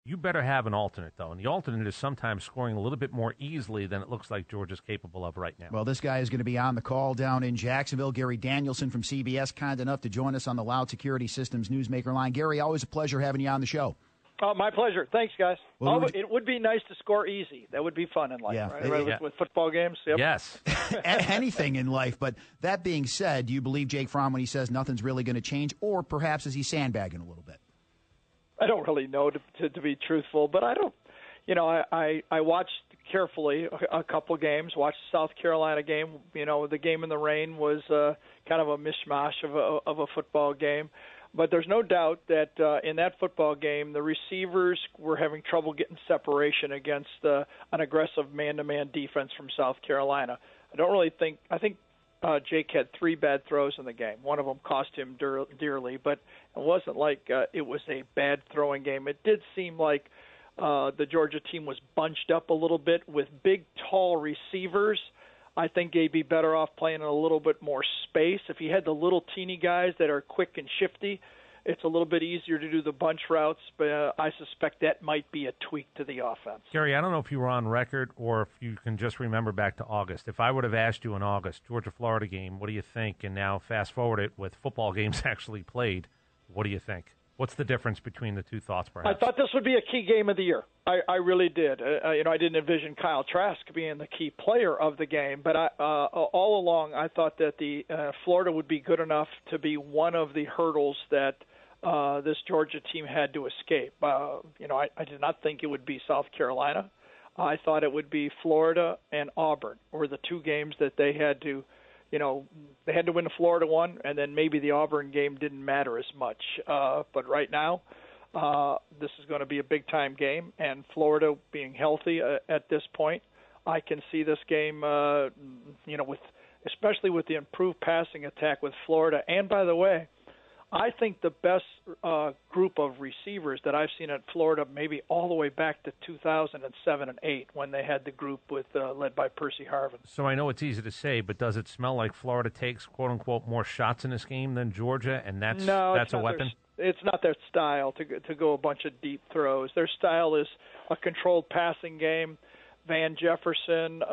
You better have an alternate, though, and the alternate is sometimes scoring a little bit more easily than it looks like Georgia's capable of right now. Well, this guy is going to be on the call down in Jacksonville. Gary Danielson from CBS, kind enough to join us on the Loud Security Systems Newsmaker line. Gary, always a pleasure having you on the show. My pleasure. Thanks, guys. Well, it would be nice to score easy. That would be fun in life, Yeah. right? Yeah. With football games. Yep. Yes. Anything in life. But that being said, do you believe Jake Fromm when he says nothing's really going to change, or perhaps is he sandbagging a little bit? I don't really know, to be truthful, but I don't. I watched carefully a couple games. Watched the South Carolina game. The game in the rain was kind of a mishmash of a football game. But there's no doubt that in that football game, the receivers were having trouble getting separation against an aggressive man-to-man defense from South Carolina. I think Jake had 3 bad throws in the game. One of them cost him dearly, but it wasn't like it was a bad throwing game. It did seem like the Georgia team was bunched up a little bit with big, tall receivers. I think they'd be better off playing in a little bit more space. If you had the little teeny guys that are quick and shifty, it's a little bit easier to do the bunch routes, but I suspect that might be a tweak to the offense. Gary, I don't know if you were on record or if you can just remember back to August. If I would have asked you in August, Georgia-Florida game, what do you think? And now fast forward it with football games actually played, what do you think? What's the difference between the two thoughts, perhaps? I thought this would be a key game of the year. I really did. I didn't envision Kyle Trask being the key player of the game, but all along I thought that the Florida would be good enough to be one of the hurdles that this Georgia team had to escape. I did not think it would be South Carolina. I thought it would be Florida and Auburn were the 2 games that they had to they had to win the Florida one, and then maybe the Auburn game didn't matter as much. But right now, this is going to be a big-time game, and Florida being healthy at this point, I can see this game, especially with the improved passing attack with Florida. And, by the way, I think the best group of receivers that I've seen at Florida, maybe all the way back to 2007 and 8, when they had the group with led by Percy Harvin. So I know it's easy to say, but does it smell like Florida takes "quote unquote" more shots in this game than Georgia, and that's a weapon? It's not their style to go a bunch of deep throws. Their style is a controlled passing game. Van Jefferson,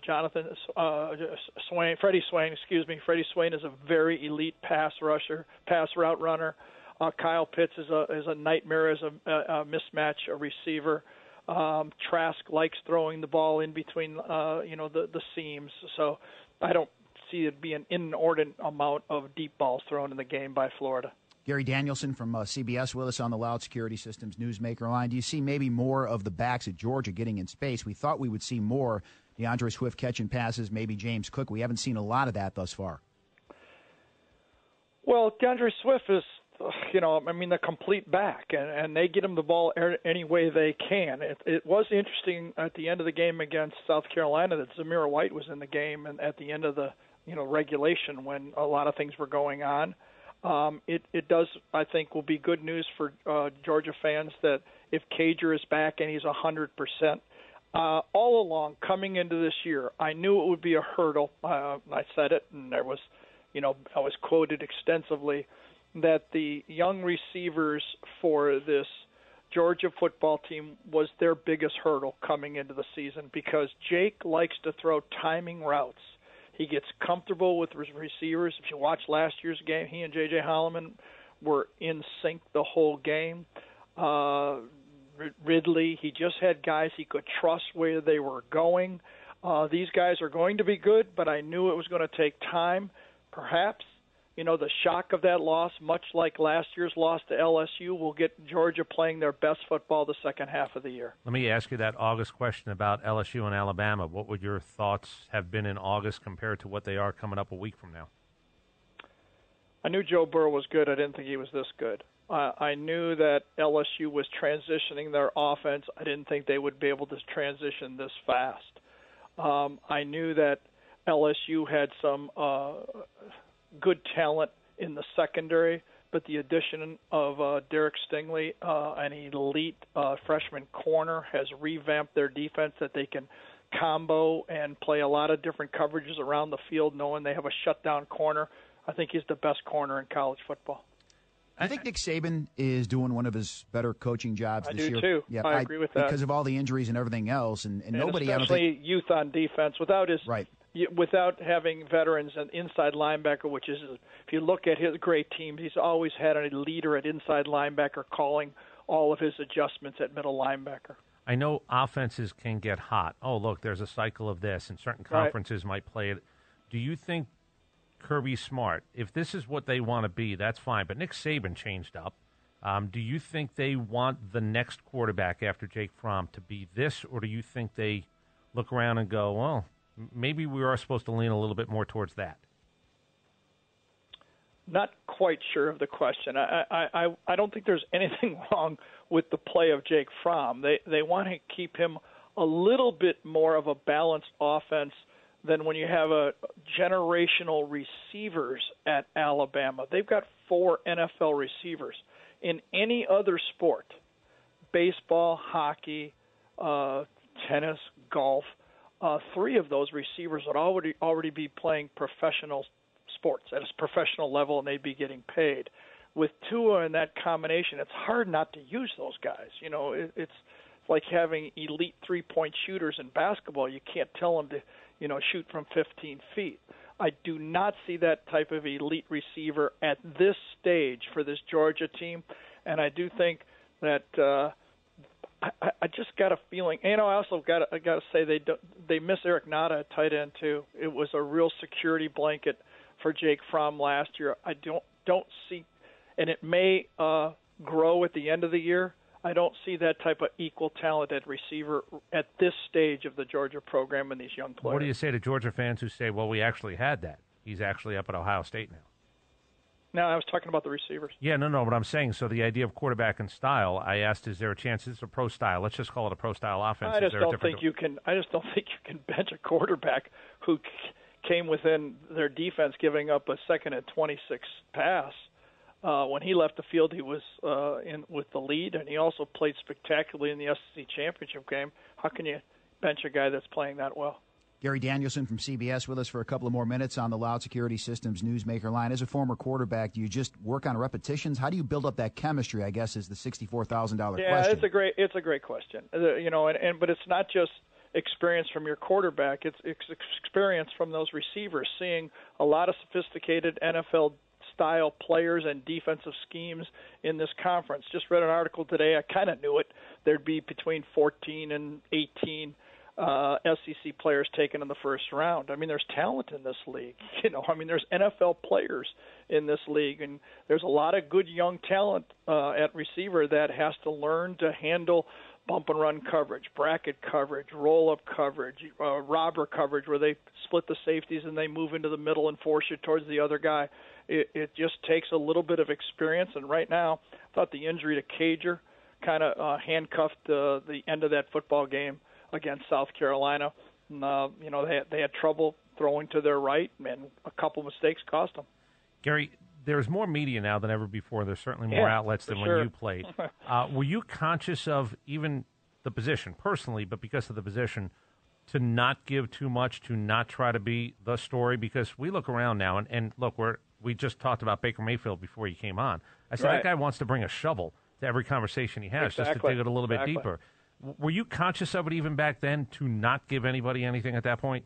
Freddie Swain is a very elite pass route runner. Kyle Pitts is a nightmare as a mismatch, a receiver. Trask likes throwing the ball in between, the seams. So I don't see it being an inordinate amount of deep balls thrown in the game by Florida. Gary Danielson from CBS with us on the Loud Security Systems Newsmaker line. Do you see maybe more of the backs at Georgia getting in space? We thought we would see more DeAndre Swift catching passes, maybe James Cook. We haven't seen a lot of that thus far. Well, DeAndre Swift is, the complete back, and they get him the ball any way they can. It was interesting at the end of the game against South Carolina that Zamir White was in the game and at the end of the regulation when a lot of things were going on. It does, I think, will be good news for Georgia fans that if Cager is back and he's 100%. All along, coming into this year, I knew it would be a hurdle. I said it, and I was quoted extensively that the young receivers for this Georgia football team was their biggest hurdle coming into the season because Jake likes to throw timing routes. He gets comfortable with receivers. If you watch last year's game, he and J.J. Holloman were in sync the whole game. Ridley, he just had guys he could trust where they were going. These guys are going to be good, but I knew it was going to take time. Perhaps, the shock of that loss, much like last year's loss to LSU, will get Georgia playing their best football the second half of the year. Let me ask you that August question about LSU and Alabama. What would your thoughts have been in August compared to what they are coming up a week from now? I knew Joe Burrow was good. I didn't think he was this good. I knew that LSU was transitioning their offense. I didn't think they would be able to transition this fast. I knew that LSU had some good talent in the secondary, but the addition of Derek Stingley, an elite freshman corner, has revamped their defense that they can combo and play a lot of different coverages around the field knowing they have a shutdown corner. I think he's the best corner in college football. I think Nick Saban is doing one of his better coaching jobs this year. I do too. Yeah, I agree with that. Because of all the injuries and everything else, and nobody, especially youth on defense, without having veterans and inside linebacker, which is, if you look at his great teams, he's always had a leader at inside linebacker calling all of his adjustments at middle linebacker. I know offenses can get hot. Oh, look, there's a cycle of this, and certain conferences might play it. Do you think Kirby Smart, if this is what they want to be, that's fine. But Nick Saban changed up. Do you think they want the next quarterback after Jake Fromm to be this, or do you think they look around and go, well, maybe we are supposed to lean a little bit more towards that? Not quite sure of the question. I don't think there's anything wrong with the play of Jake Fromm. They want to keep him a little bit more of a balanced offense than when you have a generational receivers at Alabama. They've got 4 NFL receivers. In any other sport, baseball, hockey, tennis, golf, 3 of those receivers would already be playing professional sports at a professional level, and they'd be getting paid. With Tua in that combination, it's hard not to use those guys. You know, it's like having elite three-point shooters in basketball. You can't tell them to, shoot from 15 feet. I do not see that type of elite receiver at this stage for this Georgia team, and I do think that I just got a feeling. I also got to say they miss Eric Nada at tight end too. It was a real security blanket for Jake Fromm last year. I don't see, and it may grow at the end of the year. I don't see that type of equal talented receiver at this stage of the Georgia program and these young players. What do you say to Georgia fans who say, well, we actually had that? He's actually up at Ohio State now. No, I was talking about the receivers. Yeah, no, but I'm saying, so the idea of quarterback and style, I asked, is there a chance it's a pro style? Let's just call it a pro style offense. I just don't think you can bench a quarterback who came within their defense giving up a 2nd and 26 pass. When he left the field, he was in with the lead, and he also played spectacularly in the SEC championship game. How can you bench a guy that's playing that well? Gary Danielson from CBS with us for a couple of more minutes on the Loud Security Systems Newsmaker line. As a former quarterback, do you just work on repetitions? How do you build up that chemistry, I guess, is the $64,000 question. Yeah, it's a great question. But it's not just experience from your quarterback. It's experience from those receivers, seeing a lot of sophisticated NFL-style players and defensive schemes in this conference. Just read an article today. I kind of knew it. There'd be between 14 and 18 SEC players taken in the first round. I mean, there's talent in this league. There's NFL players in this league, and there's a lot of good young talent at receiver that has to learn to handle bump and run coverage, bracket coverage, roll-up coverage, robber coverage, where they split the safeties and they move into the middle and force you towards the other guy. It just takes a little bit of experience, and right now, I thought the injury to Cager kind of handcuffed the end of that football game against South Carolina. They had trouble throwing to their right, and a couple mistakes cost them. Gary, there's more media now than ever before. There's certainly more outlets than when you played. Were you conscious of even the position, personally, but because of the position, to not give too much, to not try to be the story? Because we look around now, and look, we just talked about Baker Mayfield before you came on. I said, that guy wants to bring a shovel to every conversation he has just to dig it a little bit deeper. Were you conscious of it even back then, to not give anybody anything at that point?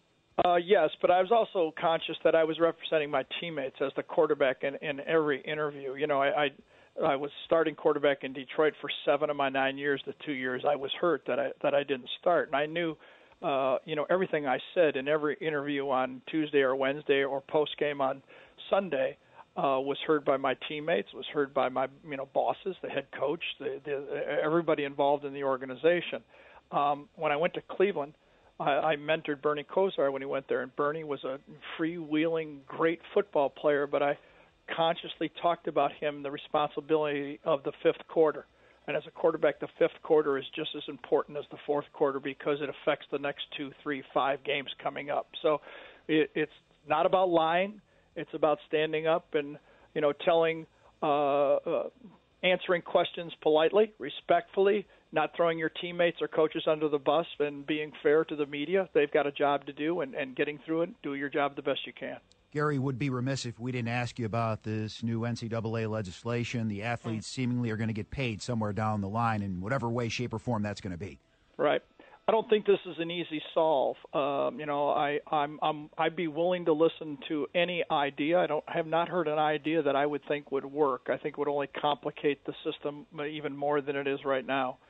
Yes, but I was also conscious that I was representing my teammates as the quarterback in every interview. I was starting quarterback in Detroit for 7 of my 9 years. The 2 years I was hurt that I didn't start, and I knew, everything I said in every interview on Tuesday or Wednesday or post game on Sunday was heard by my teammates, was heard by my bosses, the head coach, everybody involved in the organization. When I went to Cleveland, I mentored Bernie Kosar when he went there, and Bernie was a freewheeling, great football player, but I consciously talked about him, the responsibility of the fifth quarter. And as a quarterback, the fifth quarter is just as important as the fourth quarter because it affects the next 2, 3, 5 games coming up. So it's not about lying. It's about standing up and, telling, answering questions politely, respectfully, not throwing your teammates or coaches under the bus, and being fair to the media. They've got a job to do, and getting through it, do your job the best you can. Gary, would be remiss if we didn't ask you about this new NCAA legislation. The athletes seemingly are going to get paid somewhere down the line in whatever way, shape, or form that's going to be. Right. I don't think this is an easy solve. I'd be willing to listen to any idea. I have not heard an idea that I would think would work. I think it would only complicate the system even more than it is right now.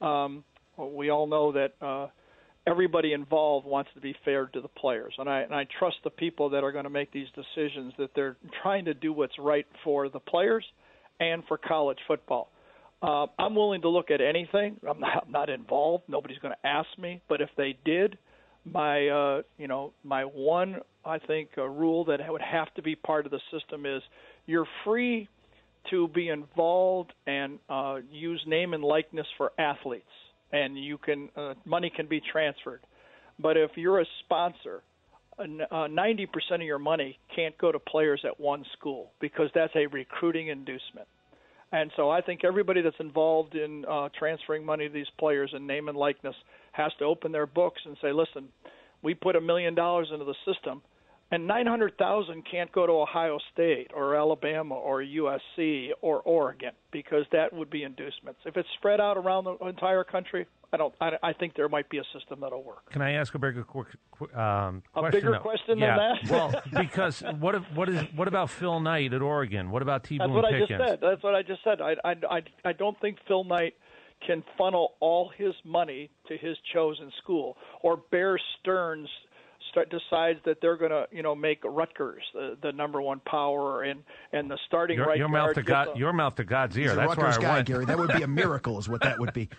We all know that everybody involved wants to be fair to the players, and I trust the people that are going to make these decisions that they're trying to do what's right for the players and for college football. I'm willing to look at anything. I'm not involved. Nobody's going to ask me. But if they did, my one, I think, rule that would have to be part of the system is you're free to be involved and use name and likeness for athletes, and you can money can be transferred. But if you're a sponsor, 90% of your money can't go to players at one school because that's a recruiting inducement. And so I think everybody that's involved in transferring money to these players in name and likeness has to open their books and say, listen, we put $1 million into the system, and $900,000 can't go to Ohio State or Alabama or USC or Oregon because that would be inducements. If it's spread out around the entire country, I think there might be a system that'll work. Can I ask a bigger question? A bigger question than that? Well, because what about Phil Knight at Oregon? What about T. Boone Pickens? That's what I just said. I don't think Phil Knight can funnel all his money to his chosen school, or Bear Stearns decides that they're going to make Rutgers the number one power and the starting right guard. Your mouth to God's ear. He's That's a Rutgers where I guy, went. Gary. That would be a miracle, is what that would be.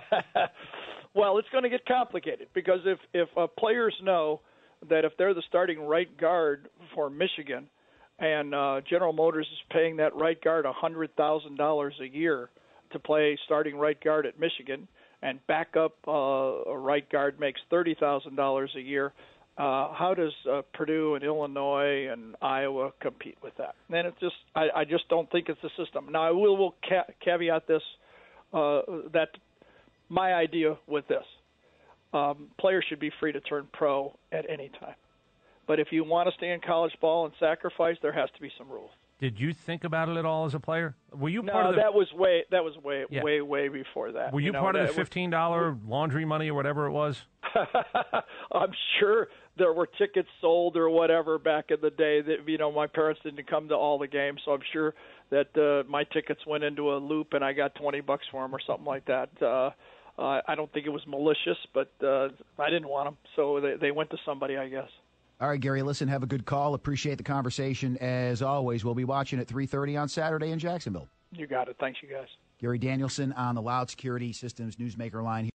Well, it's going to get complicated because if players know that if they're the starting right guard for Michigan, and General Motors is paying that right guard $100,000 a year to play starting right guard at Michigan, and backup right guard makes $30,000 a year. How does Purdue and Illinois and Iowa compete with that? And I just don't think it's the system. Now, I will caveat this, that my idea with this, players should be free to turn pro at any time. But if you want to stay in college ball and sacrifice, there has to be some rules. Did you think about it at all as a player? Were you No, part of that was way before that. Were you part of the $15 laundry money or whatever it was? I'm sure there were tickets sold or whatever back in the day that, my parents didn't come to all the games, so I'm sure that my tickets went into a loop and I got $20 for them or something like that. I don't think it was malicious, but I didn't want them, so they went to somebody, I guess. All right, Gary, listen, have a good call. Appreciate the conversation as always. We'll be watching at 3:30 on Saturday in Jacksonville. You got it. Thanks, you guys. Gary Danielson on the Loud Security Systems Newsmaker line.